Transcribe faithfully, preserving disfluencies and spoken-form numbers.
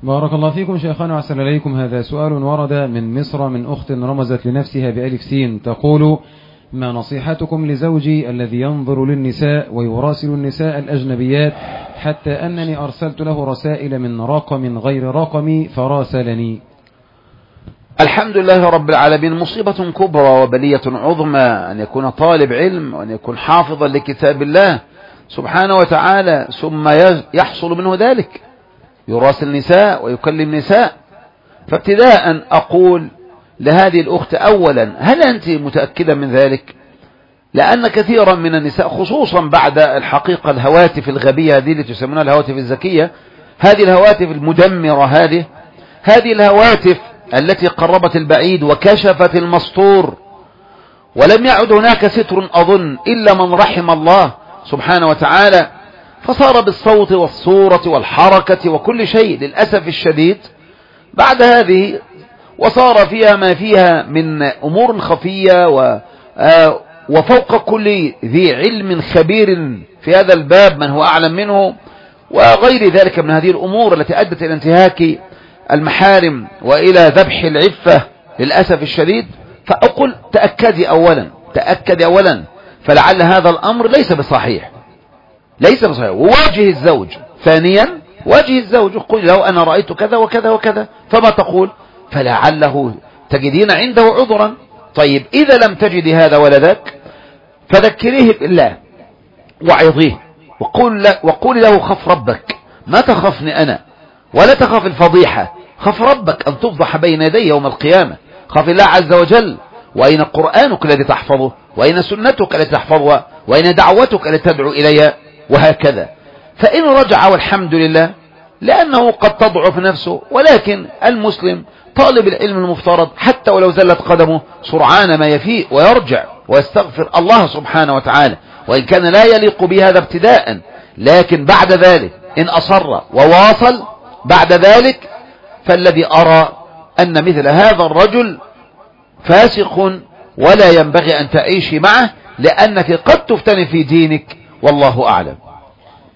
بارك الله فيكم شيخنا وأحسن إليكم. هذا سؤال ورد من مصر من أخت رمزت لنفسها بألف سين تقول: ما نصيحتكم لزوجي الذي ينظر للنساء ويراسل النساء الأجنبيات حتى أنني أرسلت له رسائل من رقم غير رقمي فراسلني؟ الحمد لله رب العالمين. مصيبة كبرى وبلية عظمى أن يكون طالب علم وأن يكون حافظا لكتاب الله سبحانه وتعالى ثم يحصل منه ذلك، يراسل نساء ويكلم نساء. فابتداء أقول لهذه الأخت أولا: هل أنت متأكدة من ذلك؟ لأن كثيرا من النساء خصوصا بعد الحقيقة الهواتف الغبية هذه اللي تسمونها الهواتف الذكية، هذه الهواتف المدمرة، هذه هذه الهواتف التي قربت البعيد وكشفت المستور، ولم يعد هناك ستر أظن إلا من رحم الله سبحانه وتعالى، فصار بالصوت والصورة والحركة وكل شيء للأسف الشديد بعد هذه، وصار فيها ما فيها من أمور خفية و وفوق كل ذي علم خبير في هذا الباب من هو أعلم منه، وغير ذلك من هذه الأمور التي أدت إلى انتهاك المحارم وإلى ذبح العفة للأسف الشديد. فأقول تأكدي أولا، تأكدي أولا، فلعل هذا الأمر ليس بصحيح، ليس بصحيح. وواجه الزوج ثانيا، واجه الزوج قل له أنا رأيت كذا وكذا وكذا، فما تقول؟ فلعله تجدين عنده عذرا. طيب إذا لم تجدي هذا ولا ذاك فذكريه بالله وعظيه وقول له, وقول له خف ربك، ما تخافني أنا ولا تخاف الفضيحة، خف ربك أن تفضح بين يدي يوم القيامة، خاف الله عز وجل. وأين قرآنك الذي تحفظه؟ وأين سنتك التي تحفظها؟ وأين دعوتك التي تدعو إليها؟ وهكذا. فإن رجع والحمد لله، لأنه قد تضعف نفسه، ولكن المسلم طالب العلم المفترض حتى ولو زلت قدمه سرعان ما يفيء ويرجع ويستغفر الله سبحانه وتعالى، وإن كان لا يليق بهذا ابتداء، لكن بعد ذلك إن أصر وواصل بعد ذلك، فالذي أرى أن مثل هذا الرجل فاسق ولا ينبغي أن تعيشي معه، لأنك قد تفتن في دينك والله أعلم.